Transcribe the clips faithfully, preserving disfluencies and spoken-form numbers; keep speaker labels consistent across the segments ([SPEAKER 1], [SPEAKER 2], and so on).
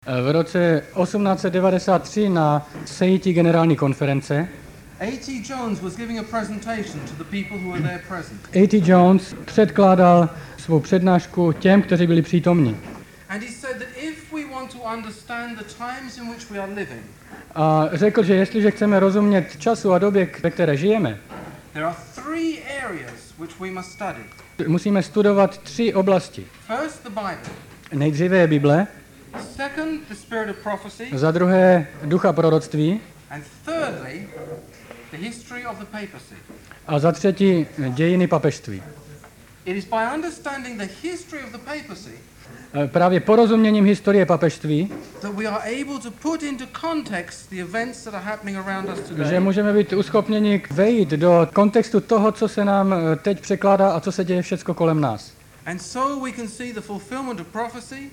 [SPEAKER 1] V roce osmnáct set devadesát tři na sejetí generální konference
[SPEAKER 2] A T Jones was giving a presentation to the people who were there present.
[SPEAKER 1] A T Jones předkládal svou přednášku těm, kteří byli přítomní.
[SPEAKER 2] And he said that if we want to understand the times in which we are living,
[SPEAKER 1] A řekl, že jestliže chceme rozumět času a době, ve které žijeme,
[SPEAKER 2] there are three areas which we must study.
[SPEAKER 1] musíme studovat tři oblasti.
[SPEAKER 2] First, the Bible.
[SPEAKER 1] Nejdříve je Bible,
[SPEAKER 2] Second, the spirit of prophecy.
[SPEAKER 1] za druhé ducha proroctví
[SPEAKER 2] And thirdly, the history of the papacy.
[SPEAKER 1] a za třetí dějiny papežství.
[SPEAKER 2] It is by understanding the history of the papacy
[SPEAKER 1] Právě porozuměním historie papežství,
[SPEAKER 2] that we are able to put into context the events that are happening around us
[SPEAKER 1] že
[SPEAKER 2] today.
[SPEAKER 1] můžeme být uschopněni vejít do kontextu toho, co se nám teď překládá a co se děje všecko kolem nás.
[SPEAKER 2] And so we can see the fulfillment of prophecy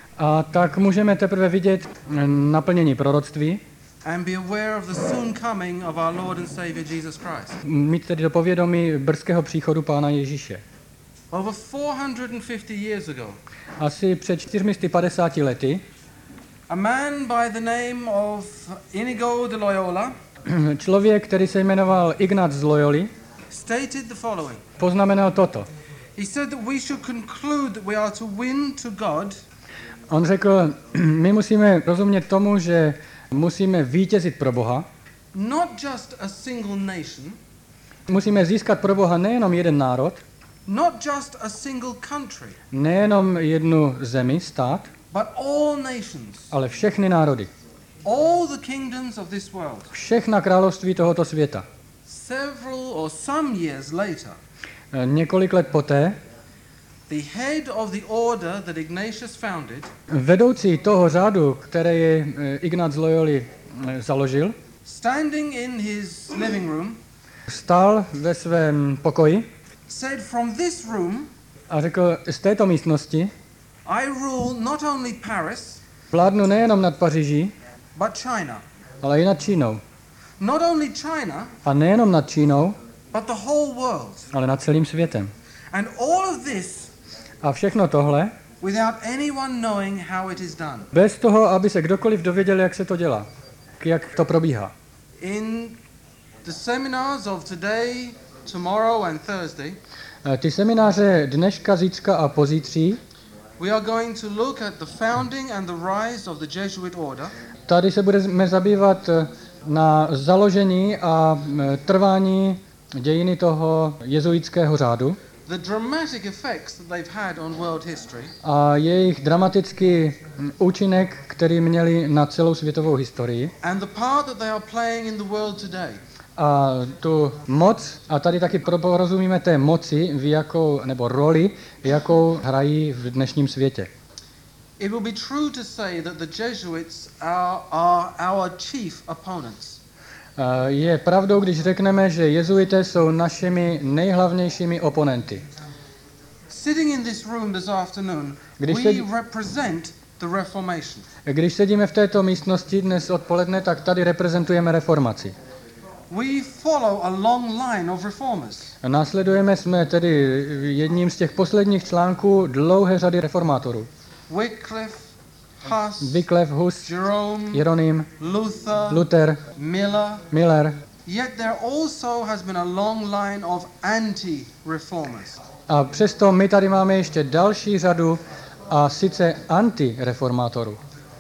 [SPEAKER 1] A tak můžeme teprve vidět naplnění proroctví,
[SPEAKER 2] and be aware of the soon coming of our Lord and Savior Jesus Christ.
[SPEAKER 1] mít tedy do povědomí brzkého příchodu Pána Ježíše.
[SPEAKER 2] Over four hundred fifty years ago,
[SPEAKER 1] Asi před čtyřmi sty padesáti lety
[SPEAKER 2] a man by the name of Inigo de Loyola
[SPEAKER 1] člověk, který se jmenoval Ignác z Loyoli,
[SPEAKER 2] stated the following.
[SPEAKER 1] poznamenal toto.
[SPEAKER 2] He said that we should conclude that we are to win to God
[SPEAKER 1] On řekl, my musíme rozumět tomu, že musíme vítězit pro Boha,
[SPEAKER 2] not just a single nation,
[SPEAKER 1] musíme získat pro Boha nejenom jeden národ,
[SPEAKER 2] not just a single country,
[SPEAKER 1] nejenom jednu zemi, stát,
[SPEAKER 2] but all nations,
[SPEAKER 1] ale všechny národy,
[SPEAKER 2] all the kingdoms of this world.
[SPEAKER 1] všechna království tohoto světa.
[SPEAKER 2] Several or some years later,
[SPEAKER 1] Několik let poté
[SPEAKER 2] the head of the order that Ignatius founded
[SPEAKER 1] vedoucí toho řádu, který je Ignác z Loyoli založil,
[SPEAKER 2] standing in his living room,
[SPEAKER 1] stál ve svém pokoji
[SPEAKER 2] said, from this room
[SPEAKER 1] a řekl, z této místnosti
[SPEAKER 2] I rule not only Paris,
[SPEAKER 1] vládnu nejenom nad Paříží,
[SPEAKER 2] but China.
[SPEAKER 1] ale i nad Čínou.
[SPEAKER 2] Not only China,
[SPEAKER 1] A nejenom nad Čínou,
[SPEAKER 2] but the whole world.
[SPEAKER 1] ale nad celým světem.
[SPEAKER 2] And all of this
[SPEAKER 1] A všechno tohle
[SPEAKER 2] without anyone knowing how it is done.
[SPEAKER 1] bez toho, aby se kdokoliv dověděl, jak se to dělá, jak to probíhá.
[SPEAKER 2] In the seminars of today, tomorrow and Thursday,
[SPEAKER 1] Ty semináře dneška, zítřka a pozítří,
[SPEAKER 2] we are going to look at the founding and the rise of the Jesuit order.
[SPEAKER 1] tady se budeme zabývat na založení a trvání dějiny toho jezuitského řádu
[SPEAKER 2] The dramatic effects that they've had on world history,
[SPEAKER 1] a jejich dramatický účinek, který měli na celou světovou historii
[SPEAKER 2] and the part that they are playing in the world today.
[SPEAKER 1] a tu moc, a tady taky porozumíme té moci, v jakou, nebo roli, jakou hrají v dnešním světě.
[SPEAKER 2] It will be true to say that the Jesuits are, are our chief opponents.
[SPEAKER 1] Je pravdou, když řekneme, že jezuité jsou našimi nejhlavnějšími oponenty.
[SPEAKER 2] Sitting in this room this afternoon,
[SPEAKER 1] Když
[SPEAKER 2] we
[SPEAKER 1] se-
[SPEAKER 2] represent the Reformation.
[SPEAKER 1] Když sedíme v této místnosti dnes odpoledne, tak tady reprezentujeme reformaci.
[SPEAKER 2] We follow a long line of reformers.
[SPEAKER 1] Následujeme jsme tedy jedním z těch posledních článků dlouhé řady reformátorů.
[SPEAKER 2] Wycliffe, Huss,
[SPEAKER 1] Wycliffe, Hus,
[SPEAKER 2] Jerome,
[SPEAKER 1] Jeroným,
[SPEAKER 2] Luther,
[SPEAKER 1] Luther,
[SPEAKER 2] Miller.
[SPEAKER 1] Miller.
[SPEAKER 2] Yet there also has been a long line of anti-reformers.
[SPEAKER 1] A přesto my tady máme ještě další řadu, a sice antireformátorů.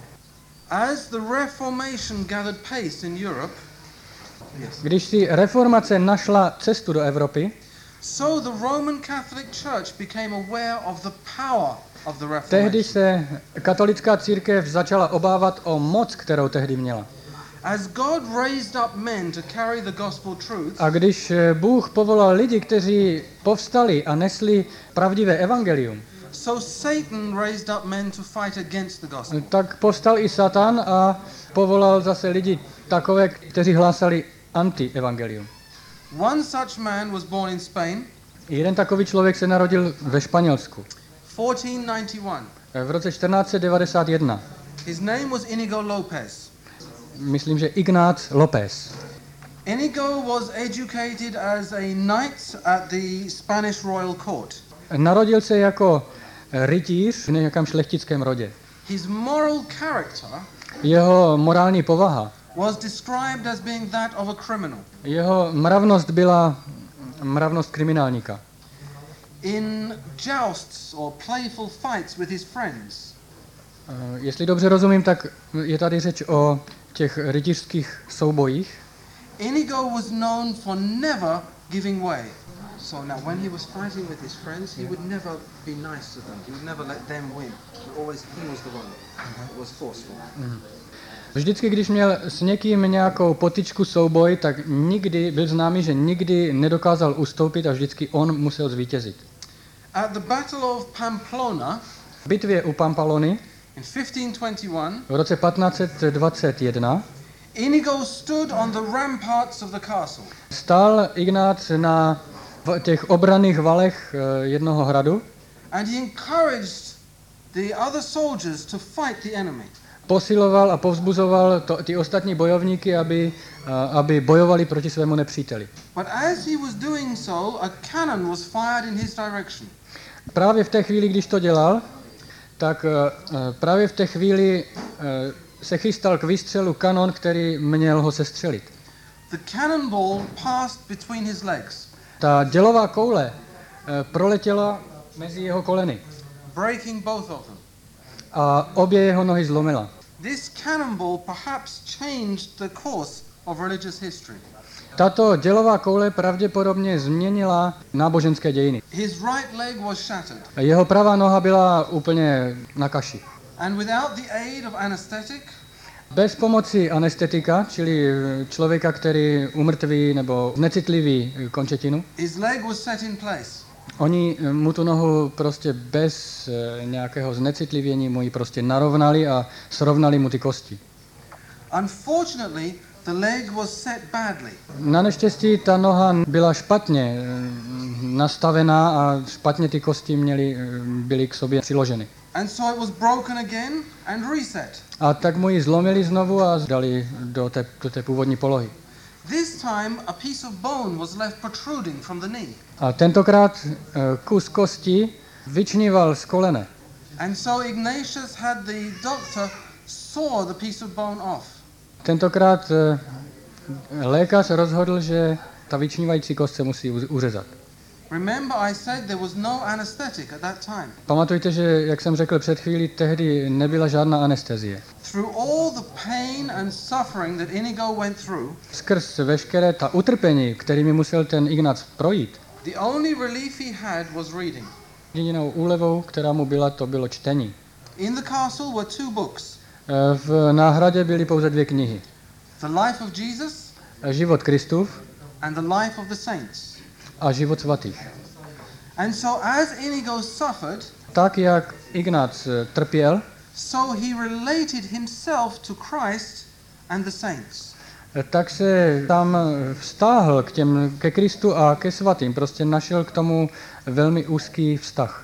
[SPEAKER 2] As the Reformation gathered pace in Europe,
[SPEAKER 1] Když si reformace našla cestu do Evropy,
[SPEAKER 2] so the Roman Catholic Church became aware of the power of the
[SPEAKER 1] tehdy
[SPEAKER 2] Reformation.
[SPEAKER 1] se katolická církev začala obávat o moc, kterou tehdy měla.
[SPEAKER 2] As God raised up men to carry the gospel truth,
[SPEAKER 1] A když Bůh povolal lidi, kteří povstali a nesli pravdivé evangelium,
[SPEAKER 2] so Satan raised up men to fight against the gospel.
[SPEAKER 1] tak povstal i Satan a povolal zase lidi takové, kteří hlásali anti-evangelium.
[SPEAKER 2] One such man was born in Spain,
[SPEAKER 1] Jeden takový člověk se narodil ve Španělsku
[SPEAKER 2] fourteen ninety-one.
[SPEAKER 1] v roce čtrnáct set devadesát jedna.
[SPEAKER 2] His name was Inigo Lopez.
[SPEAKER 1] Myslím, že Ignác López.
[SPEAKER 2] Inigo was educated as a knight at the Spanish royal court.
[SPEAKER 1] Narodil se jako rytíř v nějakém šlechtickém rodě.
[SPEAKER 2] his moral character
[SPEAKER 1] jeho morální povaha,
[SPEAKER 2] was described as being that of a criminal.
[SPEAKER 1] jeho mravnost byla mravnost kriminálníka.
[SPEAKER 2] In jousts or playful fights with his friends,
[SPEAKER 1] Uh, jestli dobře rozumím, tak je tady řeč o těch rytířských soubojích.
[SPEAKER 2] Inigo was known for never giving way. So now when he was fighting with his friends, he would never be nice to them. He would never let them win. Always he was the one that was forceful.
[SPEAKER 1] Vždycky, když měl s někým nějakou potyčku, souboj, tak nikdy byl známý, že nikdy nedokázal ustoupit a vždycky on musel zvítězit.
[SPEAKER 2] At the Battle of Pamplona
[SPEAKER 1] V bitvě u Pampalony
[SPEAKER 2] in fifteen twenty-one,
[SPEAKER 1] v roce patnáct set dvacet jedna
[SPEAKER 2] Inigo stood on the ramparts of the castle.
[SPEAKER 1] stál Ignác na v těch obranných valech eh, jednoho hradu,
[SPEAKER 2] And he encouraged the other soldiers to fight the enemy.
[SPEAKER 1] posiloval a povzbuzoval to, ty ostatní bojovníky, aby, eh, aby bojovali proti svému nepříteli.
[SPEAKER 2] But as he was doing so, a cannon was fired in his direction.
[SPEAKER 1] Právě v té chvíli, když to dělal, tak eh, právě v té chvíli eh, se chystal k výstřelu kanon, který měl ho sestřelit.
[SPEAKER 2] The cannonball passed between his legs,
[SPEAKER 1] Ta dělová koule eh, proletěla mezi jeho koleny
[SPEAKER 2] breaking both of them.
[SPEAKER 1] a obě jeho nohy zlomila.
[SPEAKER 2] This cannonball perhaps changed the course of religious history.
[SPEAKER 1] Tato dělová koule pravděpodobně změnila náboženské dějiny.
[SPEAKER 2] His right leg was shattered,
[SPEAKER 1] Jeho pravá noha byla úplně na kaši.
[SPEAKER 2] and without the aid of anesthetic,
[SPEAKER 1] Bez pomoci anestetika, čili člověka, který umrtví nebo znecitliví končetinu,
[SPEAKER 2] his leg was set in place.
[SPEAKER 1] oni mu tu nohu prostě bez eh, nějakého znecitlivění mu ji prostě narovnali a srovnali mu ty kosti.
[SPEAKER 2] Unfortunately, the leg was set badly.
[SPEAKER 1] Na neštěstí ta noha byla špatně eh, nastavená a špatně ty kosti měly, eh, byly k sobě přiloženy.
[SPEAKER 2] And so it was broken again and reset.
[SPEAKER 1] A tak mu ji zlomili znovu a dali do té, do té původní polohy.
[SPEAKER 2] This time, a piece of bone was left protruding from the knee.
[SPEAKER 1] A tentokrát eh, kus kosti vyčníval z kolene.
[SPEAKER 2] And so Ignatius had the doctor saw the piece of bone off.
[SPEAKER 1] Tentokrát eh, lékař rozhodl, že ta vyčnívající kost se musí u- uřezat.
[SPEAKER 2] Remember, I said there was no anesthetic at that time.
[SPEAKER 1] Pamatujte, že, jak jsem řekl před chvílí, tehdy nebyla žádná anestezie.
[SPEAKER 2] Through all the pain and suffering that Inigo went through,
[SPEAKER 1] Skrz veškeré ta utrpení, kterými musel ten Ignác projít,
[SPEAKER 2] the only relief he had was reading.
[SPEAKER 1] jedinou úlevou, která mu byla, to bylo čtení.
[SPEAKER 2] In the castle were two books,
[SPEAKER 1] Eh, V náhradě byly pouze dvě knihy.
[SPEAKER 2] the life of Jesus
[SPEAKER 1] Život Kristův
[SPEAKER 2] and the life of the saints.
[SPEAKER 1] a život svatých.
[SPEAKER 2] And so as Inigo suffered,
[SPEAKER 1] Tak, jak Ignác eh, trpěl,
[SPEAKER 2] so he related himself to Christ and the saints.
[SPEAKER 1] eh, tak se tam eh, vztáhl k těm, ke Kristu a ke svatým. Prostě našel k tomu velmi úzký vztah.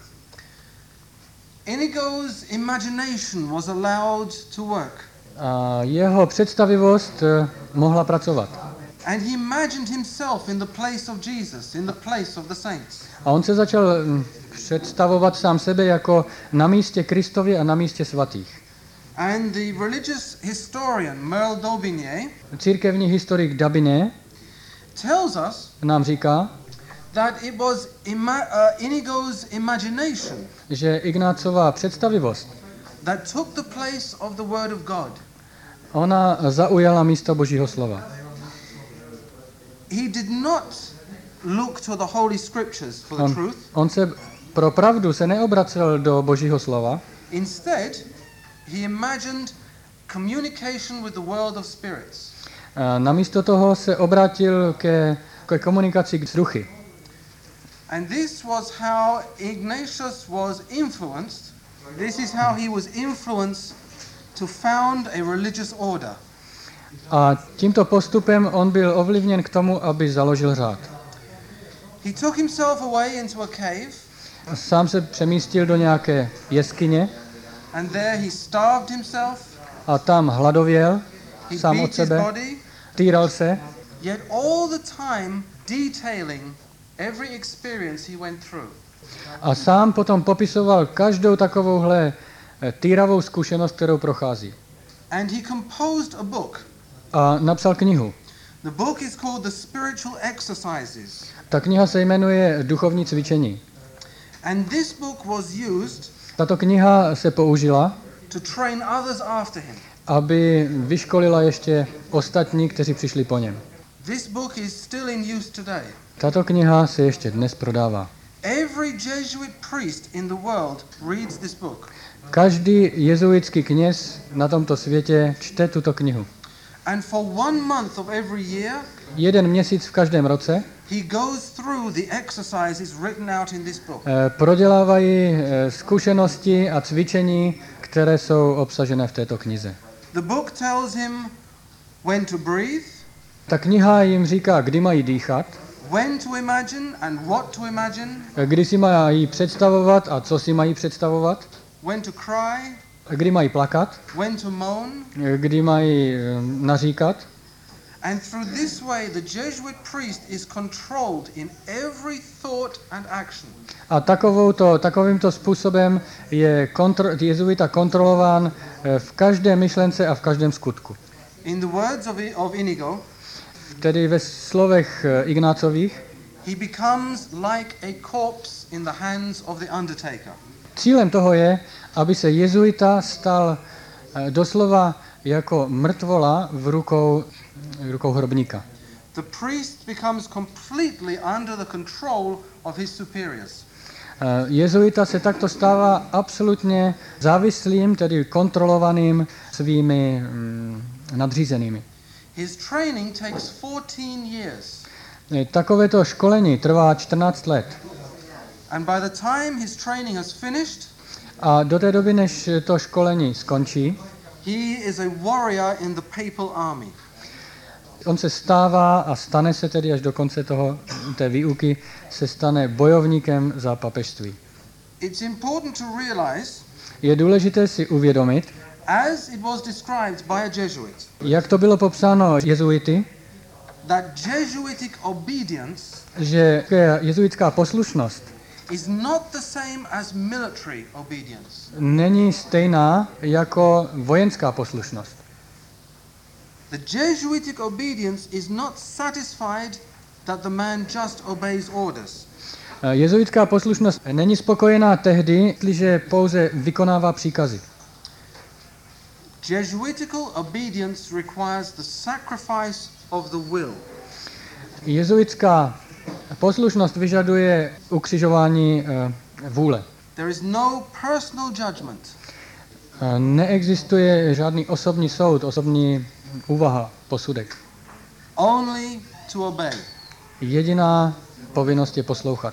[SPEAKER 2] Inigo's imagination was allowed to work,
[SPEAKER 1] A jeho představivost eh, mohla pracovat.
[SPEAKER 2] and he imagined himself in the place of Jesus, in the place of the saints.
[SPEAKER 1] A on se začal hm, představovat sám sebe jako na místě Kristově a na místě svatých.
[SPEAKER 2] And the religious historian Merle Daubigny
[SPEAKER 1] Církevní historik Dabiné
[SPEAKER 2] tells us
[SPEAKER 1] nám říká,
[SPEAKER 2] that it was ima- uh, Inigo's imagination
[SPEAKER 1] že Ignácová představivost,
[SPEAKER 2] that took the place of the Word of God.
[SPEAKER 1] ona zaujala místo Božího slova.
[SPEAKER 2] He did not look to the Holy Scriptures for the
[SPEAKER 1] On,
[SPEAKER 2] truth.
[SPEAKER 1] on se pro pravdu se neobracel do Božího slova,
[SPEAKER 2] Instead, he imagined communication with the world of spirits.
[SPEAKER 1] a namísto toho se obrátil ke, ke komunikaci s duchy.
[SPEAKER 2] And this was how Ignatius was influenced. This is how he was influenced to found a religious order.
[SPEAKER 1] A tímto postupem on byl ovlivněn k tomu, aby založil řád.
[SPEAKER 2] He took himself away into a cave,
[SPEAKER 1] Sám se přemístil do nějaké jeskyně
[SPEAKER 2] and there he starved himself.
[SPEAKER 1] a tam hladověl,
[SPEAKER 2] He
[SPEAKER 1] sám
[SPEAKER 2] beat
[SPEAKER 1] od
[SPEAKER 2] his
[SPEAKER 1] sebe,
[SPEAKER 2] body,
[SPEAKER 1] týral se,
[SPEAKER 2] yet all the time detailing every experience he went through.
[SPEAKER 1] a sám potom popisoval každou takovouhle týravou zkušenost, kterou prochází.
[SPEAKER 2] And he composed a book.
[SPEAKER 1] A napsal knihu.
[SPEAKER 2] The book is called The Spiritual Exercises.
[SPEAKER 1] Ta kniha se jmenuje Duchovní cvičení.
[SPEAKER 2] And this book was used
[SPEAKER 1] Tato kniha se použila,
[SPEAKER 2] to train others after him.
[SPEAKER 1] aby vyškolila ještě ostatní, kteří přišli po něm.
[SPEAKER 2] This book is still in use today.
[SPEAKER 1] Tato kniha se ještě dnes prodává.
[SPEAKER 2] Every Jesuit priest in the world reads this book.
[SPEAKER 1] Každý jezuitský kněz na tomto světě čte tuto knihu.
[SPEAKER 2] And for one month of every year,
[SPEAKER 1] Jeden měsíc v každém roce
[SPEAKER 2] he goes through the exercises written out in this book.
[SPEAKER 1] eh, prodělávají eh, zkušenosti a cvičení, které jsou obsažené v této knize.
[SPEAKER 2] The book tells him when to breathe,
[SPEAKER 1] Ta kniha jim říká, kdy mají dýchat,
[SPEAKER 2] when to imagine and what to imagine,
[SPEAKER 1] eh, kdy si mají představovat a co si mají představovat,
[SPEAKER 2] when to cry,
[SPEAKER 1] kdy mají plakat,
[SPEAKER 2] when to moan.
[SPEAKER 1] eh, kdy mají eh, naříkat.
[SPEAKER 2] And through this way, the Jesuit priest is controlled in every thought and action.
[SPEAKER 1] A takovouto, takovýmto způsobem je kontro, jezuita kontrolován eh, v každé myšlence a v každém skutku.
[SPEAKER 2] In the words of, I- of Inigo,
[SPEAKER 1] Tedy ve slovech eh, Ignácových,
[SPEAKER 2] he becomes like a corpse in the hands of the undertaker.
[SPEAKER 1] cílem toho je, aby se jezuita stal eh, doslova jako mrtvola v rukou, v rukou hrobníka.
[SPEAKER 2] The priest becomes completely under the control of his superiors.
[SPEAKER 1] Eh, Jezuita se takto stává absolutně závislým, tedy kontrolovaným svými mm, nadřízenými.
[SPEAKER 2] His training takes fourteen years.
[SPEAKER 1] Eh, Takovéto školení trvá čtrnáct let.
[SPEAKER 2] And by the time his training has finished,
[SPEAKER 1] A do té doby, než to školení skončí,
[SPEAKER 2] he is a warrior in the papal army.
[SPEAKER 1] on se stává a stane se tedy až do konce toho, té výuky, se stane bojovníkem za papežství.
[SPEAKER 2] It's important to realize,
[SPEAKER 1] Je důležité si uvědomit,
[SPEAKER 2] as it was described by a Jesuit,
[SPEAKER 1] jak to bylo popsáno jezuity,
[SPEAKER 2] that Jesuitic obedience
[SPEAKER 1] že jezuitská poslušnost
[SPEAKER 2] is not the same as military obedience.
[SPEAKER 1] není stejná jako vojenská poslušnost.
[SPEAKER 2] The Jesuitic obedience is not satisfied that the man just obeys orders.
[SPEAKER 1] Jezuitská poslušnost není spokojená tehdy, když pouze vykonává příkazy.
[SPEAKER 2] Jesuitical obedience requires the sacrifice of the will.
[SPEAKER 1] Jezuitská poslušnost vyžaduje ukřižování eh, vůle.
[SPEAKER 2] There is no personal judgment.
[SPEAKER 1] Eh, Neexistuje žádný osobní soud, osobní úvaha, posudek.
[SPEAKER 2] Only to obey.
[SPEAKER 1] Jediná povinnost je poslouchat.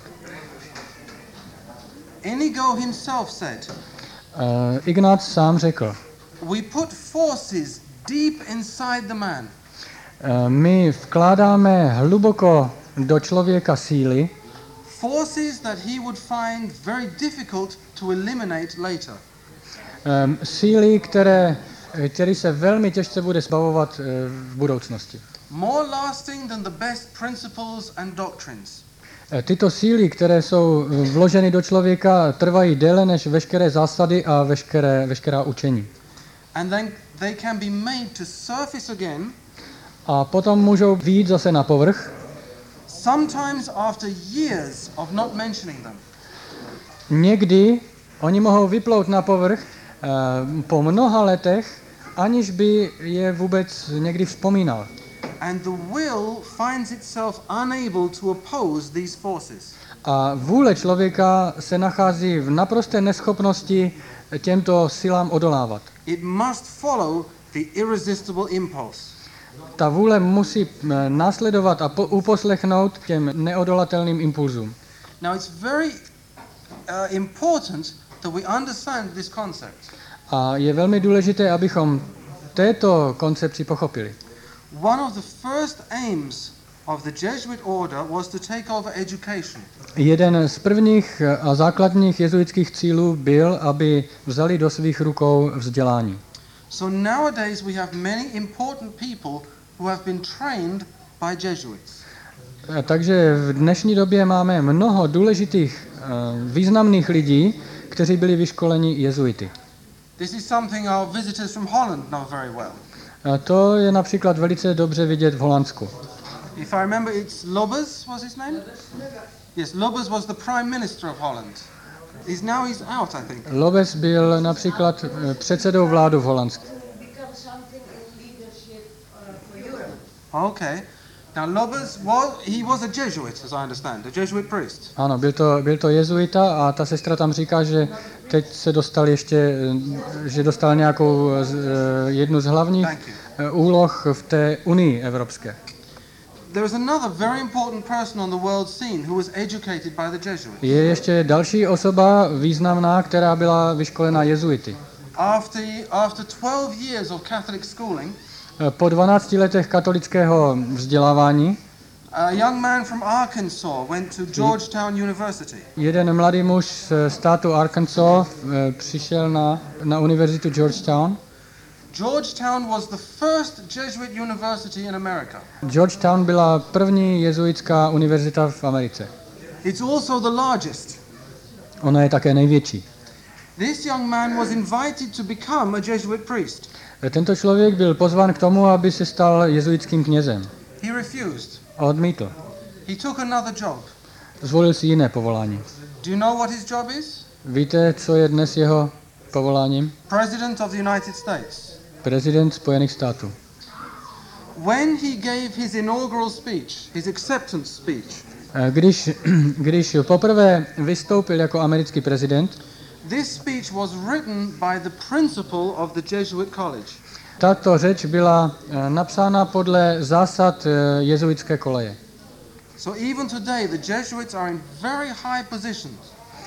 [SPEAKER 2] Inigo himself said,
[SPEAKER 1] Eh, Ignác sám řekl,
[SPEAKER 2] we put forces deep inside the man.
[SPEAKER 1] eh, my vkládáme hluboko do člověka síly,
[SPEAKER 2] Forces that he would find very difficult to eliminate later.
[SPEAKER 1] eh, síly, které, které se velmi těžce bude zbavovat eh, v budoucnosti.
[SPEAKER 2] More lasting than the best principles and doctrines.
[SPEAKER 1] Eh, Tyto síly, které jsou eh, vloženy do člověka, trvají déle než veškeré zásady a veškeré, veškerá učení.
[SPEAKER 2] And then they can be made to surface again,
[SPEAKER 1] A potom můžou vyjít zase na povrch,
[SPEAKER 2] sometimes after years of not mentioning them.
[SPEAKER 1] někdy oni mohou vyplout na povrch eh, po mnoha letech, aniž by je vůbec někdy vzpomínal.
[SPEAKER 2] And the will finds itself unable to oppose these forces.
[SPEAKER 1] A vůle člověka se nachází v naprosté neschopnosti těmto silám odolávat.
[SPEAKER 2] It must follow the irresistible impulse.
[SPEAKER 1] Ta vůle musí eh, následovat a po, uposlechnout těm neodolatelným impulzům.
[SPEAKER 2] Now it's very uh, important that we understand this concept.
[SPEAKER 1] A je velmi důležité, abychom této koncepci pochopili.
[SPEAKER 2] One of the first aims of the Jesuit order was to take over education.
[SPEAKER 1] Jeden z prvních a základních jezuitských cílů byl, aby vzali do svých rukou vzdělání.
[SPEAKER 2] So nowadays we have many important people who have been trained by Jesuits.
[SPEAKER 1] Takže v dnešní době máme mnoho důležitých, významných lidí, kteří byli vyškoleni jezuity.
[SPEAKER 2] This is something our visitors from Holland know very well.
[SPEAKER 1] A to je například velice dobře vidět v Holandsku.
[SPEAKER 2] If I remember, it's Lubbers was his name? Yes, Lubbers was the prime minister of Holland. He's now he's out, I think.
[SPEAKER 1] Lubbers byl například eh, předsedou vládu v Holandsku.
[SPEAKER 2] Okay. Now Lubbers was he was a Jesuit, as I understand, a Jesuit priest.
[SPEAKER 1] Ano, byl to, byl to jezuita a ta sestra tam říká, že teď se dostal ještě, eh, že dostal nějakou z, eh, jednu z hlavních
[SPEAKER 2] Thank you.
[SPEAKER 1] eh, úloh v té unii evropské.
[SPEAKER 2] There is another very important person on the world scene who was educated by the Jesuits.
[SPEAKER 1] Je ještě další osoba významná, která byla vyškolena jezuity.
[SPEAKER 2] After after twelve years of Catholic schooling,
[SPEAKER 1] Po dvanácti letech katolického vzdělávání
[SPEAKER 2] a young man from Arkansas went to Georgetown University.
[SPEAKER 1] jeden mladý muž z státu Arkansas eh, přišel na, na univerzitu Georgetown.
[SPEAKER 2] Georgetown was the first Jesuit university in America.
[SPEAKER 1] Georgetown byla první jezuitská univerzita v Americe.
[SPEAKER 2] It's also the largest.
[SPEAKER 1] Ona je také největší.
[SPEAKER 2] This young man was invited to become a Jesuit priest.
[SPEAKER 1] Tento člověk byl pozván k tomu, aby se stal jezuitským knězem.
[SPEAKER 2] He refused.
[SPEAKER 1] Odmítl.
[SPEAKER 2] He took another job.
[SPEAKER 1] Zvolil si jiné povolání.
[SPEAKER 2] Do you know what his job is?
[SPEAKER 1] Víte, co je dnes jeho povoláním?
[SPEAKER 2] President of the United States.
[SPEAKER 1] Prezident Spojených států.
[SPEAKER 2] When he gave his inaugural speech, his acceptance speech,
[SPEAKER 1] Když, když poprvé vystoupil jako americký prezident,
[SPEAKER 2] this speech was written by the principal of the Jesuit College.
[SPEAKER 1] tato řeč byla eh, napsána podle zásad eh, jezuitské koleje.
[SPEAKER 2] So even today the Jesuits are in very high positions.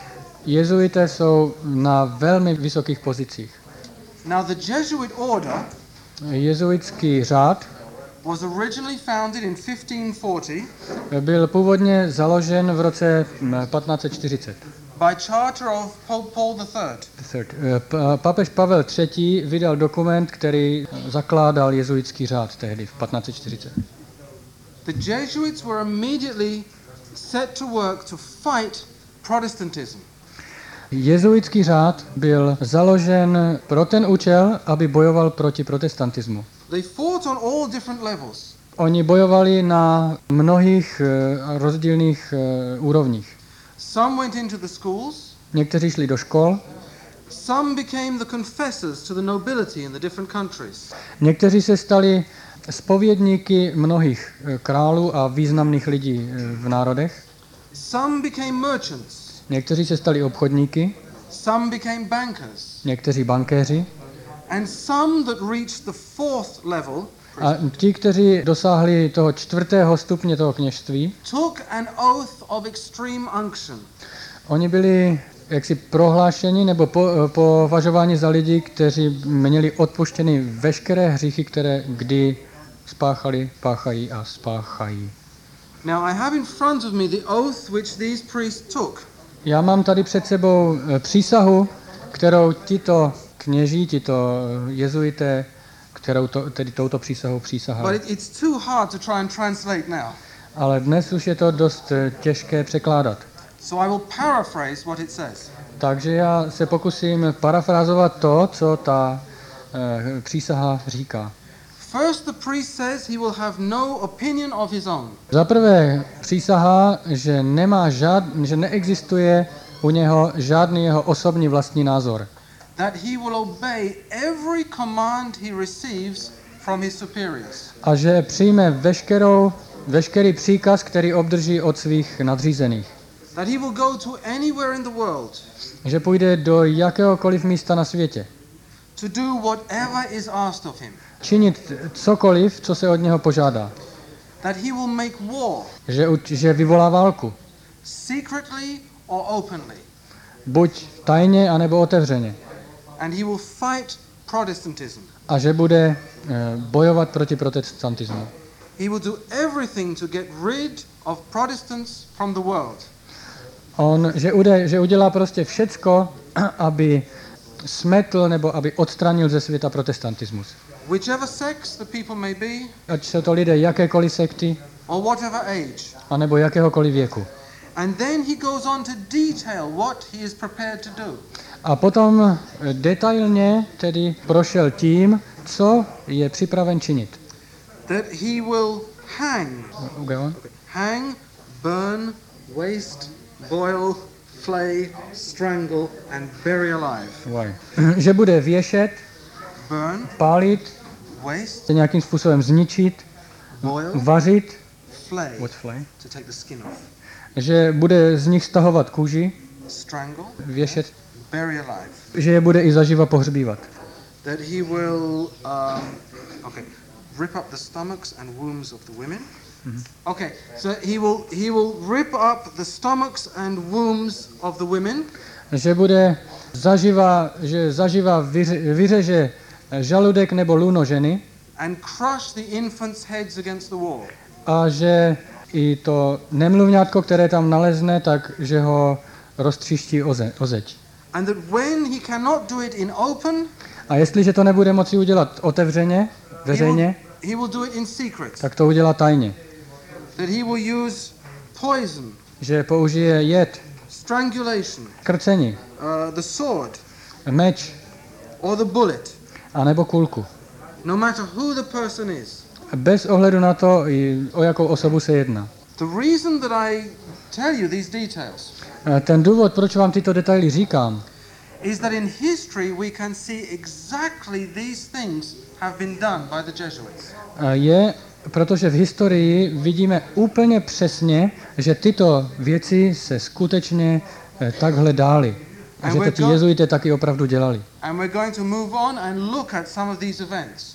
[SPEAKER 1] Jezuité jsou na velmi vysokých pozicích.
[SPEAKER 2] Now the Jesuit order
[SPEAKER 1] Jezuitský řád
[SPEAKER 2] was originally founded in fifteen forty
[SPEAKER 1] byl původně založen v roce patnáct set čtyřicet.
[SPEAKER 2] by charter of Pope Paul the Third.
[SPEAKER 1] Third. Eh, pa- Papež Pavel třetí. vydal dokument, který zakládal jezuitský řád tehdy v patnáct set čtyřicet.
[SPEAKER 2] The Jesuits were immediately set to work to fight Protestantism.
[SPEAKER 1] Jezuitský řád byl založen pro ten účel, aby bojoval proti protestantismu.
[SPEAKER 2] They fought on all different levels.
[SPEAKER 1] Oni bojovali na mnohých eh, rozdílných eh, úrovních.
[SPEAKER 2] Some went into the schools,
[SPEAKER 1] Někteří šli do škol,
[SPEAKER 2] some became the confessors to the nobility in the different countries.
[SPEAKER 1] někteří se stali zpovědníky mnohých eh, králů a významných lidí eh, v národech,
[SPEAKER 2] Some became merchants,
[SPEAKER 1] někteří se stali obchodníky,
[SPEAKER 2] some became bankers,
[SPEAKER 1] někteří bankéři
[SPEAKER 2] and some that reached the fourth level
[SPEAKER 1] a ti, kteří dosáhli toho čtvrtého stupně toho kněžství,
[SPEAKER 2] took an oath of extreme unction.
[SPEAKER 1] oni byli jaksi prohlášeni nebo po, považováni za lidi, kteří měli odpuštěny veškeré hříchy, které kdy spáchali, páchají a spáchají.
[SPEAKER 2] Now I have in front of me the oath which these priests took.
[SPEAKER 1] Já mám tady před sebou eh, přísahu, kterou tito kněží, tito jezuité, kterou to, tedy touto přísahou
[SPEAKER 2] But
[SPEAKER 1] přísahali.
[SPEAKER 2] it, it's too hard to try and translate now.
[SPEAKER 1] Ale dnes už je to dost eh, těžké překládat.
[SPEAKER 2] So I will paraphrase what it says.
[SPEAKER 1] Takže já se pokusím parafrázovat to, co ta eh, přísaha říká.
[SPEAKER 2] First, the priest says he will have no opinion of his own.
[SPEAKER 1] Za prvé přísahá, že nemá žád, že neexistuje u něho žádný jeho osobní vlastní názor.
[SPEAKER 2] That he will obey every command he receives from his superiors.
[SPEAKER 1] A že přijme veškerou, veškerý příkaz, který obdrží od svých nadřízených.
[SPEAKER 2] That he will go to anywhere in the world
[SPEAKER 1] Že půjde do jakéhokoliv místa na světě.
[SPEAKER 2] to do whatever is asked of him.
[SPEAKER 1] Činit cokoliv, co se od něho požádá.
[SPEAKER 2] That he will make war,
[SPEAKER 1] Že, uč- že vyvolá válku.
[SPEAKER 2] secretly or openly.
[SPEAKER 1] Buď tajně, anebo otevřeně.
[SPEAKER 2] And he will fight Protestantism.
[SPEAKER 1] A že bude eh, bojovat proti protestantismu.
[SPEAKER 2] He will do everything to get rid of Protestants from the world.
[SPEAKER 1] On, že, ude, že udělá prostě všecko, aby smetl nebo aby odstranil ze světa protestantismus.
[SPEAKER 2] Whichever sects the people may be,
[SPEAKER 1] Ať jsou to lidé jakékoliv sekty,
[SPEAKER 2] or whatever age.
[SPEAKER 1] anebo jakéhokoliv věku.
[SPEAKER 2] And then he goes on to detail what he is prepared to do.
[SPEAKER 1] A potom detailně tedy prošel tím, co je připraven činit.
[SPEAKER 2] That he will hang,
[SPEAKER 1] Go on.
[SPEAKER 2] hang, burn, waste, boil, flay, strangle and bury alive.
[SPEAKER 1] Why? Že bude věšet,
[SPEAKER 2] Burn,
[SPEAKER 1] pálit,
[SPEAKER 2] waste,
[SPEAKER 1] nějakým způsobem zničit,
[SPEAKER 2] boil,
[SPEAKER 1] vařit,
[SPEAKER 2] flay,
[SPEAKER 1] what flay?
[SPEAKER 2] to take the skin off,
[SPEAKER 1] Že bude z nich stahovat kůži,
[SPEAKER 2] strangle,
[SPEAKER 1] věšet,
[SPEAKER 2] bury alive.
[SPEAKER 1] že je bude i zaživa pohřbívat.
[SPEAKER 2] That he will, um, okay, rip up the stomachs and wombs of the women. Okay, so he will he will rip up the stomachs and wombs of the women.
[SPEAKER 1] Že bude zaživa, že zaživa vyře, vyřeže žaludek nebo lůno ženy
[SPEAKER 2] And crush the infants' heads against the wall.
[SPEAKER 1] a že i to nemluvňátko, které tam nalezne, tak že ho roztříští o, ze, o zeď.
[SPEAKER 2] And that when he cannot do it in open,
[SPEAKER 1] A jestliže to nebude moci udělat otevřeně,
[SPEAKER 2] he will,
[SPEAKER 1] veřejně,
[SPEAKER 2] he will do it in secret.
[SPEAKER 1] tak to udělá tajně.
[SPEAKER 2] That he will use poison,
[SPEAKER 1] Že použije jed,
[SPEAKER 2] strangulation,
[SPEAKER 1] krcení,
[SPEAKER 2] uh, the sword,
[SPEAKER 1] meč
[SPEAKER 2] or the bullet,
[SPEAKER 1] a nebo kulku.
[SPEAKER 2] no matter who the person is.
[SPEAKER 1] Bez ohledu na to, i o jakou osobu se jedná.
[SPEAKER 2] The reason that I tell you these details
[SPEAKER 1] A ten důvod, proč vám tyto detaily říkám,
[SPEAKER 2] is that in history we can see exactly these things have been done by the Jesuits.
[SPEAKER 1] je, protože v historii vidíme úplně přesně, že tyto věci se skutečně eh, takhle dály. A že to ti jezuité taky opravdu dělali.
[SPEAKER 2] And we're going to move on and look at some of these events.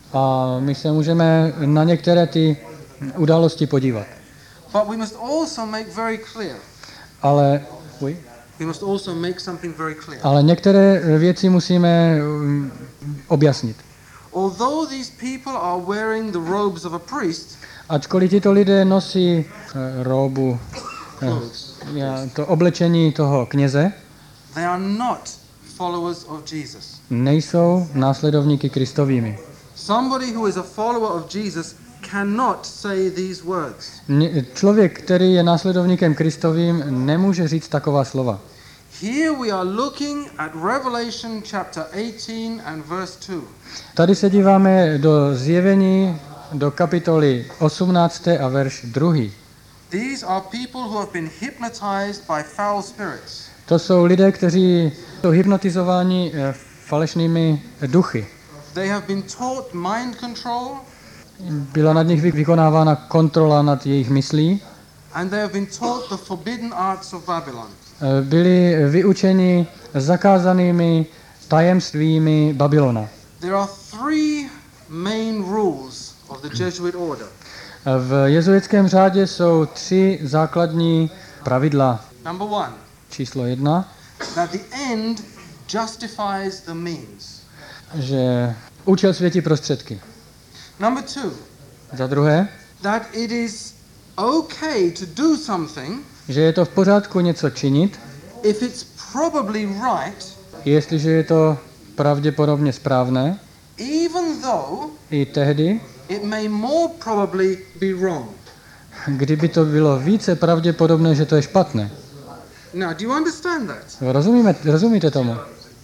[SPEAKER 1] A my se můžeme na některé ty události podívat.
[SPEAKER 2] But we must also make very clear.
[SPEAKER 1] Ale, uj,
[SPEAKER 2] We must also make something very clear.
[SPEAKER 1] ale některé věci musíme um, objasnit.
[SPEAKER 2] Although these people are wearing the robes of a priest,
[SPEAKER 1] Ačkoliv tito lidé nosí eh, róbu, eh,
[SPEAKER 2] clothes,
[SPEAKER 1] já- to oblečení toho kněze,
[SPEAKER 2] they are not followers of Jesus.
[SPEAKER 1] nejsou následovníky Kristovými.
[SPEAKER 2] Somebody who is a follower of Jesus cannot say these words.
[SPEAKER 1] Ně- Člověk, který je následovníkem Kristovým, nemůže říct taková slova.
[SPEAKER 2] Here we are looking at Revelation chapter eighteen and verse two.
[SPEAKER 1] Tady se díváme do zjevení, do kapitoly osmnácté a verš druhý.
[SPEAKER 2] These are people who have been hypnotized by foul spirits.
[SPEAKER 1] To jsou lidé, kteří jsou hypnotizováni eh, falešnými duchy.
[SPEAKER 2] They have been taught mind control,
[SPEAKER 1] Byla nad nich vy- vykonávána kontrola nad jejich myslí.
[SPEAKER 2] and they have been taught the forbidden arts of Babylon.
[SPEAKER 1] Eh, Byli vyučeni zakázanými tajemstvími Babylona.
[SPEAKER 2] There are three main rules of the Jesuit order.
[SPEAKER 1] Eh, V jezuitském řádě jsou tři základní pravidla.
[SPEAKER 2] Number one,
[SPEAKER 1] Číslo jedna,
[SPEAKER 2] that the end justifies the means.
[SPEAKER 1] že účel světí prostředky.
[SPEAKER 2] Number two,
[SPEAKER 1] Za druhé,
[SPEAKER 2] that it is okay to do something
[SPEAKER 1] že je to v pořádku něco činit,
[SPEAKER 2] if it's probably right,
[SPEAKER 1] jestliže je to pravděpodobně správné,
[SPEAKER 2] even though
[SPEAKER 1] i tehdy,
[SPEAKER 2] it may more probably be wrong.
[SPEAKER 1] kdyby to bylo více pravděpodobné, že to je špatné.
[SPEAKER 2] Now, do you understand that?
[SPEAKER 1] Rozumíme, rozumíte tomu?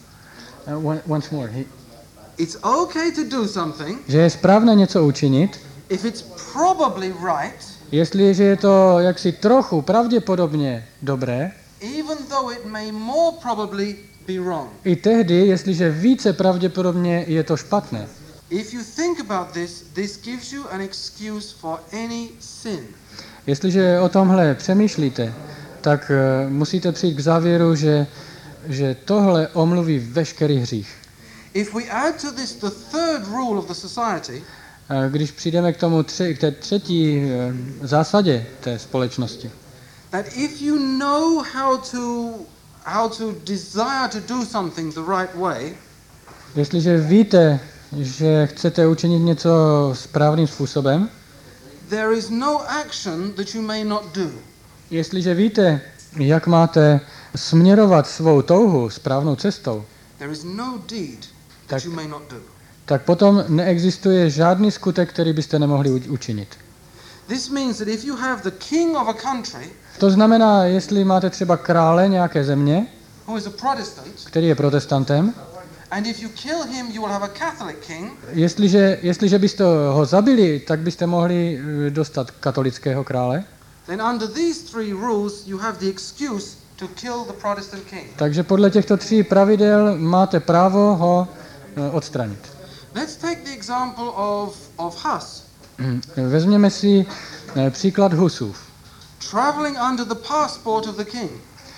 [SPEAKER 1] Uh, one- once more. He,
[SPEAKER 2] It's okay to do something
[SPEAKER 1] že je správné něco učinit,
[SPEAKER 2] if it's probably right,
[SPEAKER 1] jestliže je to jaksi trochu pravděpodobně dobré,
[SPEAKER 2] even though it may more probably be wrong.
[SPEAKER 1] i tehdy, jestliže více pravděpodobně je to špatné.
[SPEAKER 2] If you think about this, this gives you an excuse for any sin.
[SPEAKER 1] Jestliže o tomhle přemýšlíte, tak uh, musíte přijít k závěru, že, že tohle omluví veškerý hřích.
[SPEAKER 2] If we add to this the third rule of the society,
[SPEAKER 1] A když přijdeme k tomu tři, k té třetí eh, zásadě té společnosti,
[SPEAKER 2] that if you know how to how to desire to do something the right way,
[SPEAKER 1] jestliže víte, že chcete učinit něco správným způsobem,
[SPEAKER 2] there is no action that you may not do.
[SPEAKER 1] jestliže víte, jak máte směrovat svou touhu správnou cestou,
[SPEAKER 2] There is no deed that
[SPEAKER 1] Tak-
[SPEAKER 2] you may not do.
[SPEAKER 1] tak potom neexistuje žádný skutek, který byste nemohli u- učinit.
[SPEAKER 2] This means that if you have the king of a country
[SPEAKER 1] To znamená, jestli máte třeba krále nějaké země,
[SPEAKER 2] who is a Protestant,
[SPEAKER 1] který je protestantem.
[SPEAKER 2] and if you kill him, you will have a Catholic king.
[SPEAKER 1] Jestliže, jestliže byste ho zabili, tak byste mohli dostat katolického krále.
[SPEAKER 2] Then under these three rules, you have the excuse to kill the Protestant king.
[SPEAKER 1] Takže podle těchto tří pravidel máte právo ho odstranit.
[SPEAKER 2] Let's take the example of, of Hus.
[SPEAKER 1] Vezměme si příklad Husův.
[SPEAKER 2] Traveling under the passport of the king.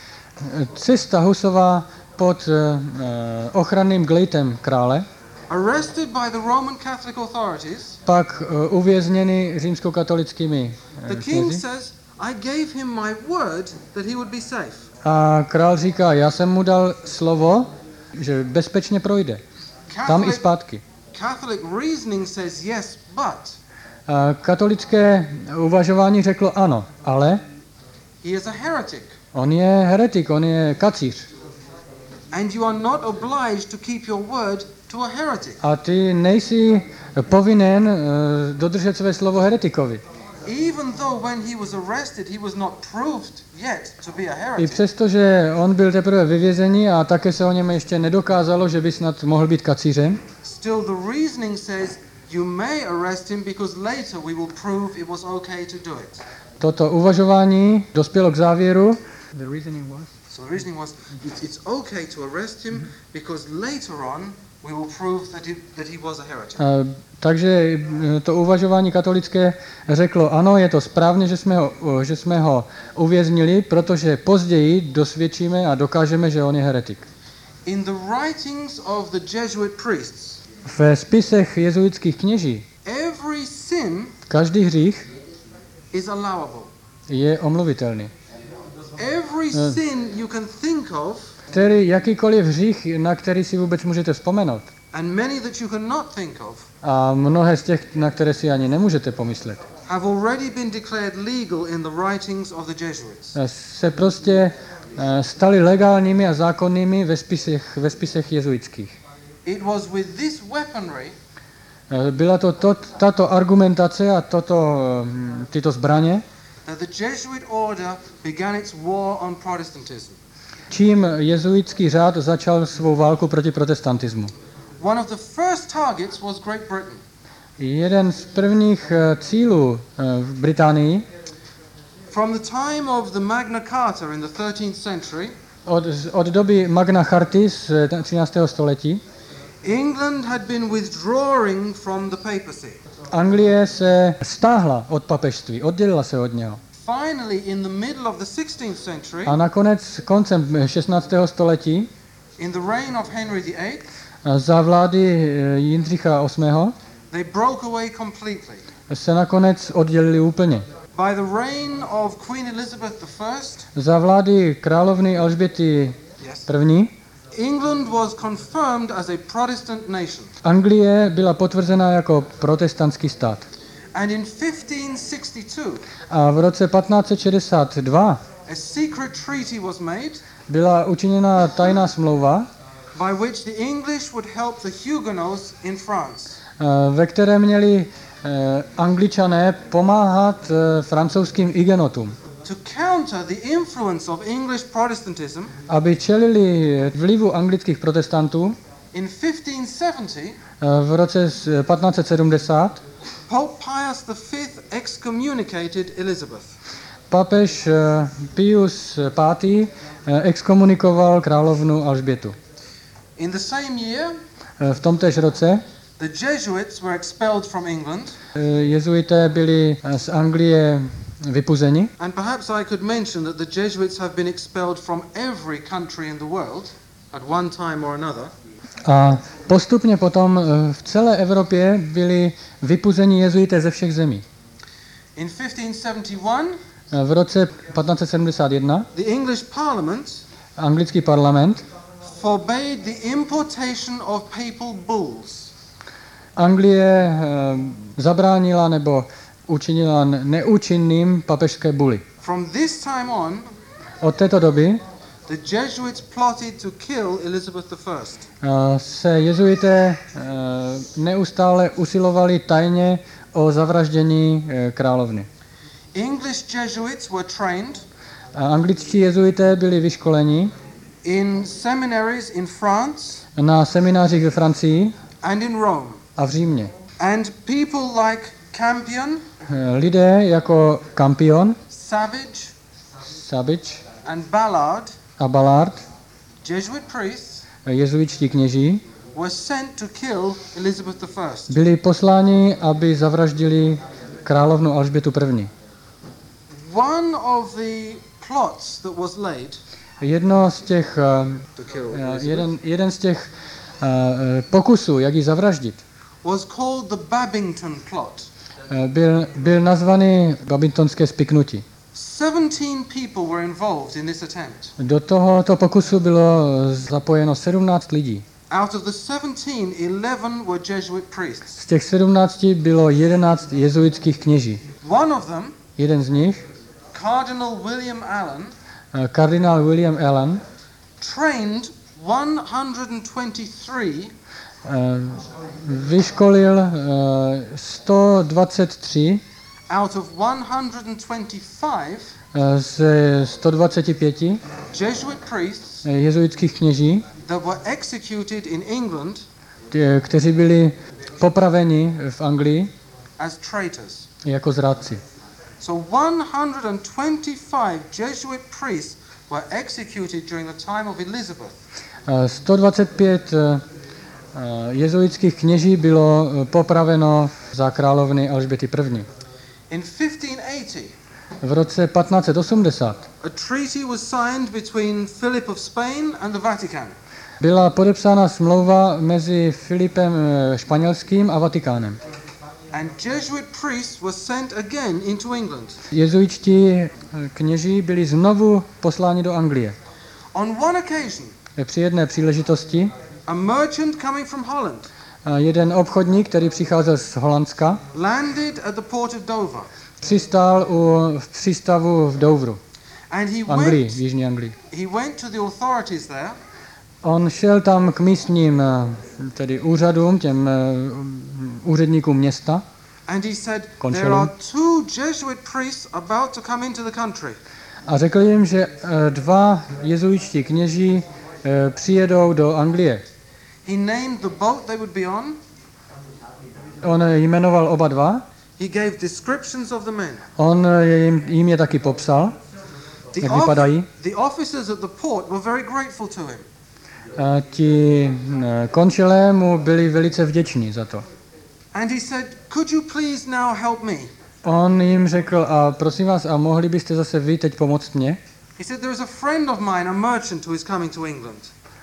[SPEAKER 1] Cesta Husova pod ochranným glejtem krále.
[SPEAKER 2] Arrested by the Roman Catholic authorities.
[SPEAKER 1] Pak uvězněný římskokatolickými
[SPEAKER 2] The king says, I gave him my word that he would be safe.
[SPEAKER 1] A král říká, já jsem mu dal slovo, že bezpečně projde. Tam i zpátky.
[SPEAKER 2] Catholic reasoning says yes, but.
[SPEAKER 1] A katolické uvažování řeklo ano, ale
[SPEAKER 2] he is a heretic.
[SPEAKER 1] On je heretik, on je kacíř.
[SPEAKER 2] And you are not obliged to keep your word to a heretic.
[SPEAKER 1] A ty nejsi povinen uh, dodržet své slovo heretikovi.
[SPEAKER 2] Even though when he was arrested he was not proved yet to be a
[SPEAKER 1] I
[SPEAKER 2] heretic.
[SPEAKER 1] přesto, že on byl teprve vyvězený a také se o něm ještě nedokázalo, že by snad mohl být kacířem.
[SPEAKER 2] Still the reasoning says you may arrest him because later we will prove it was okay to do it.
[SPEAKER 1] Toto uvažování dospělo k závěru. The reasoning was?
[SPEAKER 2] So the reasoning was it's, it's okay to arrest him because later on we will prove that he, that he was a heretic.
[SPEAKER 1] Uh, takže to uvažování katolické řeklo, ano, je to správně, že jsme ho, že jsme ho uvěznili, protože později dosvědčíme a dokážeme, že on je heretik.
[SPEAKER 2] In the writings of the Jesuit priests,
[SPEAKER 1] v spisech jezuitských kněží
[SPEAKER 2] every sin
[SPEAKER 1] každý hřích
[SPEAKER 2] is allowable.
[SPEAKER 1] je omluvitelný.
[SPEAKER 2] Every sin you can think of,
[SPEAKER 1] Který, jakýkoliv hřích, na který si vůbec můžete vzpomenout.
[SPEAKER 2] and many that you cannot think of,
[SPEAKER 1] A mnohé z těch, na které si ani nemůžete pomyslet,
[SPEAKER 2] have already been declared legal in the writings of the Jesuits.
[SPEAKER 1] se prostě staly legálními a zákonnými ve spisech, ve spisech jezuitských.
[SPEAKER 2] It was with this weaponry
[SPEAKER 1] Byla to, to tato argumentace a toto, tyto zbraně,
[SPEAKER 2] that the Jesuit order began its war on Protestantism.
[SPEAKER 1] čím jezuitský řád začal svou válku proti protestantismu.
[SPEAKER 2] One of the first targets was Great Britain.
[SPEAKER 1] Jeden z prvních cílů v Británii
[SPEAKER 2] From the time of the Magna Carta in the thirteenth century,
[SPEAKER 1] od, od doby Magna Charty z třináctého století,
[SPEAKER 2] England had been withdrawing from the papacy.
[SPEAKER 1] Anglie se stáhla od papežství, oddělila se od něho.
[SPEAKER 2] Finally, in the middle of the sixteenth century,
[SPEAKER 1] A nakonec koncem šestnáctého století
[SPEAKER 2] in the reign of Henry the eighth,
[SPEAKER 1] za vlády Jindřicha osmého
[SPEAKER 2] they broke away completely.
[SPEAKER 1] se nakonec oddělili úplně.
[SPEAKER 2] By the reign of Queen Elizabeth the First,
[SPEAKER 1] Za vlády královny Alžběty
[SPEAKER 2] yes,
[SPEAKER 1] první
[SPEAKER 2] England was confirmed as a Protestant nation.
[SPEAKER 1] Anglie byla potvrzena jako protestantský stát.
[SPEAKER 2] And in fifteen sixty-two,
[SPEAKER 1] A v roce patnáct set šedesát dva
[SPEAKER 2] a secret treaty was made
[SPEAKER 1] byla učiněna tajná smlouva,
[SPEAKER 2] by which the English would help the Huguenots in France.
[SPEAKER 1] ve které měli Angličané pomáhat francouzským hugenotům,
[SPEAKER 2] To counter the influence of English Protestantism,
[SPEAKER 1] aby čelili vlivu anglických protestantů.
[SPEAKER 2] in fifteen seventy,
[SPEAKER 1] V roce patnáct set sedmdesát
[SPEAKER 2] Pope Pius the Fifth excommunicated Elizabeth.
[SPEAKER 1] papež Pius pátý exkomunikoval královnu Alžbětu.
[SPEAKER 2] In the same year,
[SPEAKER 1] V tomtéž roce
[SPEAKER 2] the Jesuits were expelled from England,
[SPEAKER 1] jezuité byli z Anglie vypuzeni.
[SPEAKER 2] and perhaps I could mention that the Jesuits have been expelled from every country in the world at one time or another.
[SPEAKER 1] A postupně potom v celé Evropě byli vypuzeni jezuité ze všech zemí.
[SPEAKER 2] In fifteen seventy-one,
[SPEAKER 1] V roce patnáct set sedmdesát jedna
[SPEAKER 2] the English Parliament
[SPEAKER 1] anglický parlament
[SPEAKER 2] forbade the importation of papal bulls.
[SPEAKER 1] Anglie zabránila nebo učinila neúčinným papežské buly.
[SPEAKER 2] From this time on,
[SPEAKER 1] Od této doby
[SPEAKER 2] the Jesuits plotted to kill Elizabeth the First.
[SPEAKER 1] se jezuité neustále usilovali tajně o zavraždění královny.
[SPEAKER 2] English Jesuits were trained
[SPEAKER 1] Angličtí jezuité byli vyškoleni
[SPEAKER 2] in seminaries in France
[SPEAKER 1] na seminářích ve Francii
[SPEAKER 2] and in Rome.
[SPEAKER 1] a v Římě.
[SPEAKER 2] And people like Campion,
[SPEAKER 1] Lidé jako Campion,
[SPEAKER 2] Savage,
[SPEAKER 1] Savage
[SPEAKER 2] and Ballard,
[SPEAKER 1] a Ballard,
[SPEAKER 2] Jesuit priests,
[SPEAKER 1] jezuitští kněží,
[SPEAKER 2] were sent to kill Elizabeth the First.
[SPEAKER 1] byli posláni, aby zavraždili královnu Alžbětu I.
[SPEAKER 2] One of the plots that was laid
[SPEAKER 1] Jedno z těch,
[SPEAKER 2] to kill
[SPEAKER 1] uh,
[SPEAKER 2] Elizabeth
[SPEAKER 1] jeden, jeden z těch uh, pokusů, jak ji zavraždit,
[SPEAKER 2] was called the Babington plot.
[SPEAKER 1] uh, byl, byl nazvaný Babingtonské spiknutí.
[SPEAKER 2] Seventeen people were involved in this attempt.
[SPEAKER 1] Do tohoto pokusu bylo zapojeno sedmnáct lidí.
[SPEAKER 2] Out of the seventeen, eleven were Jesuit priests.
[SPEAKER 1] Z těch sedmnácti bylo jedenáct jezuitských kněží.
[SPEAKER 2] One of them,
[SPEAKER 1] Jeden z nich,
[SPEAKER 2] Cardinal William Allen,
[SPEAKER 1] uh, kardinál William Allen,
[SPEAKER 2] trained one hundred twenty-three
[SPEAKER 1] uh, vyškolil uh, sto dvacet tři
[SPEAKER 2] out of one hundred twenty-five
[SPEAKER 1] ze sto dvacet pět
[SPEAKER 2] Jesuit priests
[SPEAKER 1] jezuitských kněží,
[SPEAKER 2] that were executed in England
[SPEAKER 1] tě- kteří byli popraveni v Anglii
[SPEAKER 2] as traitors.
[SPEAKER 1] jako zrádci.
[SPEAKER 2] So one hundred twenty-five Jesuit priests were executed during the time of Elizabeth.
[SPEAKER 1] Uh, sto dvacet pět uh, jezuitských kněží bylo uh, popraveno za královny Alžběty I.
[SPEAKER 2] In fifteen eighty,
[SPEAKER 1] V roce patnáct set osmdesát
[SPEAKER 2] a treaty was signed between Philip of Spain and the Vatican.
[SPEAKER 1] byla podepsána smlouva mezi Filipem uh, Španělským a Vatikánem.
[SPEAKER 2] And Jesuit priests were sent again into England.
[SPEAKER 1] Jezuitští kněží byli znovu posláni do Anglie.
[SPEAKER 2] On one occasion,
[SPEAKER 1] Při jedné příležitosti
[SPEAKER 2] a merchant coming from Holland
[SPEAKER 1] a jeden obchodník, který přicházel z Holandska,
[SPEAKER 2] landed at the port of Dover.
[SPEAKER 1] přistál u, v přístavu v Douvru,
[SPEAKER 2] And he
[SPEAKER 1] v Anglii,
[SPEAKER 2] went,
[SPEAKER 1] v jižní Anglii.
[SPEAKER 2] he went to the authorities there
[SPEAKER 1] On šel tam k místním eh, tedy úřadům, těm eh, úředníkům města
[SPEAKER 2] and he said,
[SPEAKER 1] Končelům.
[SPEAKER 2] there are two Jesuit priests about to come into the country.
[SPEAKER 1] a řekl jim, že eh, dva jezuitští kněží eh, přijedou do Anglie.
[SPEAKER 2] He named the boat they would be on.
[SPEAKER 1] On jmenoval oba dva,
[SPEAKER 2] He gave descriptions of the men.
[SPEAKER 1] on jim, jim je taky popsal,
[SPEAKER 2] The,
[SPEAKER 1] jak
[SPEAKER 2] off-
[SPEAKER 1] vypadají.
[SPEAKER 2] the officers at the port were very grateful to him.
[SPEAKER 1] A ti eh, končelé mu byli velice vděční za to.
[SPEAKER 2] And he said, could you please now help me?
[SPEAKER 1] On jim řekl, a prosím vás, a mohli byste zase vy teď pomoct mě?
[SPEAKER 2] He said, there is a friend of mine, a merchant, who is coming to England.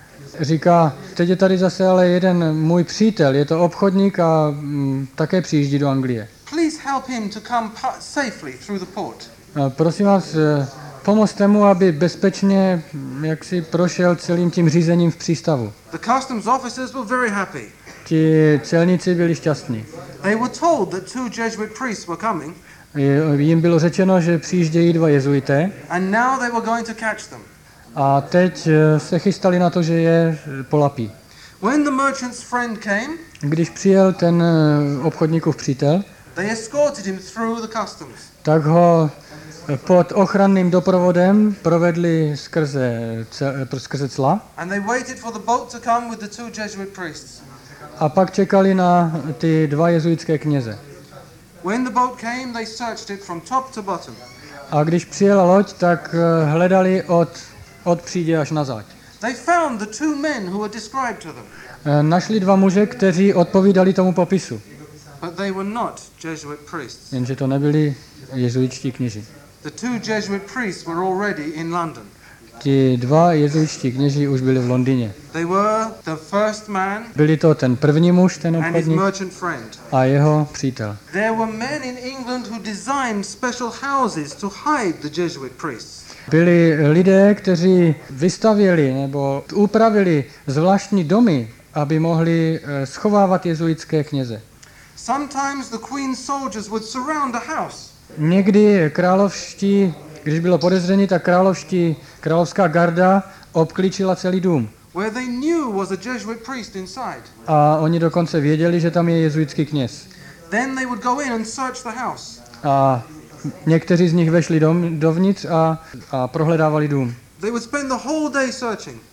[SPEAKER 1] Říká, teď je tady zase ale jeden můj přítel, je to obchodník a mm, také přijíždí do Anglie.
[SPEAKER 2] Please help him to come pa- safely through the port.
[SPEAKER 1] A prosím vás, eh, pomozte mu, aby bezpečně mm, jaksi prošel celým tím řízením v přístavu.
[SPEAKER 2] The customs officers were very happy.
[SPEAKER 1] Ti celníci byli šťastní.
[SPEAKER 2] They were told that two Jesuit priests were coming,
[SPEAKER 1] Je- Jim bylo řečeno, že přijíždějí dva jezuité
[SPEAKER 2] and now they were going to catch them.
[SPEAKER 1] a teď eh, se chystali na to, že je eh, polapí.
[SPEAKER 2] When the merchant's friend came,
[SPEAKER 1] Když přijel ten eh, obchodníkův přítel,
[SPEAKER 2] they escorted him through the customs.
[SPEAKER 1] tak ho pod ochranným doprovodem provedli skrze, ce- skrze cla
[SPEAKER 2] And they waited for the boat to come with the two Jesuit priests.
[SPEAKER 1] a pak čekali na ty dva jezuitské kněze.
[SPEAKER 2] When the boat came, they searched it from top to bottom.
[SPEAKER 1] A když přijela loď, tak eh, hledali od, od přídě až na záď.
[SPEAKER 2] They found the two men who were described to them,
[SPEAKER 1] Eh, Našli dva muže, kteří odpovídali tomu popisu,
[SPEAKER 2] but they were not Jesuit priests.
[SPEAKER 1] jenže to nebyli jezuitští kněži.
[SPEAKER 2] The two Jesuit priests were already in London.
[SPEAKER 1] Ti dva jezuitští kněži už byli v Londýně.
[SPEAKER 2] They were the first man
[SPEAKER 1] Byli to ten první muž, ten
[SPEAKER 2] and his
[SPEAKER 1] obchodník,
[SPEAKER 2] merchant friend.
[SPEAKER 1] a jeho přítel.
[SPEAKER 2] There were men in England who designed special houses to hide the Jesuit priests.
[SPEAKER 1] Byli lidé, kteří vystavěli nebo upravili zvláštní domy, aby mohli eh, schovávat jezuitské kněze.
[SPEAKER 2] Sometimes the queen's soldiers would surround a house.
[SPEAKER 1] Někdy královští, když bylo podezření, tak královští, královská garda obklíčila celý dům.
[SPEAKER 2] Where they knew was a Jesuit priest inside.
[SPEAKER 1] A oni dokonce věděli, že tam je jezuitský kněz.
[SPEAKER 2] Then they would go in and search the house.
[SPEAKER 1] A někteří z nich vešli dom, dovnitř a, a prohledávali dům.
[SPEAKER 2] They would spend the whole day searching.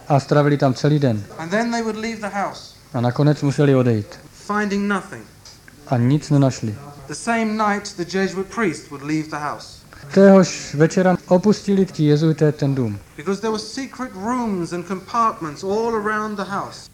[SPEAKER 1] a strávili tam celý den.
[SPEAKER 2] And then they would leave the house,
[SPEAKER 1] A nakonec museli odejít.
[SPEAKER 2] finding nothing.
[SPEAKER 1] A nic nenašli.
[SPEAKER 2] The same night, the Jesuit priest would leave the house.
[SPEAKER 1] Téhož večera opustili ti jezuité ten dům.
[SPEAKER 2] Because there were secret rooms and compartments all around the house.